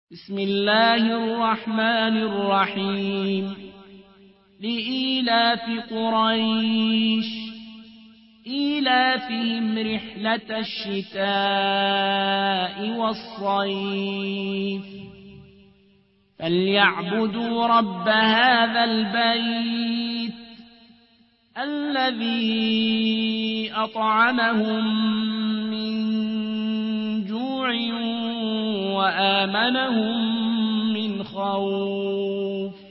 بسم الله الرحمن الرحيم لإيلاف قريش إيلافهم رحلة الشتاء والصيف فليعبدوا رب هذا البيت الذي أطعمهم من جوع وآمنهم من خوف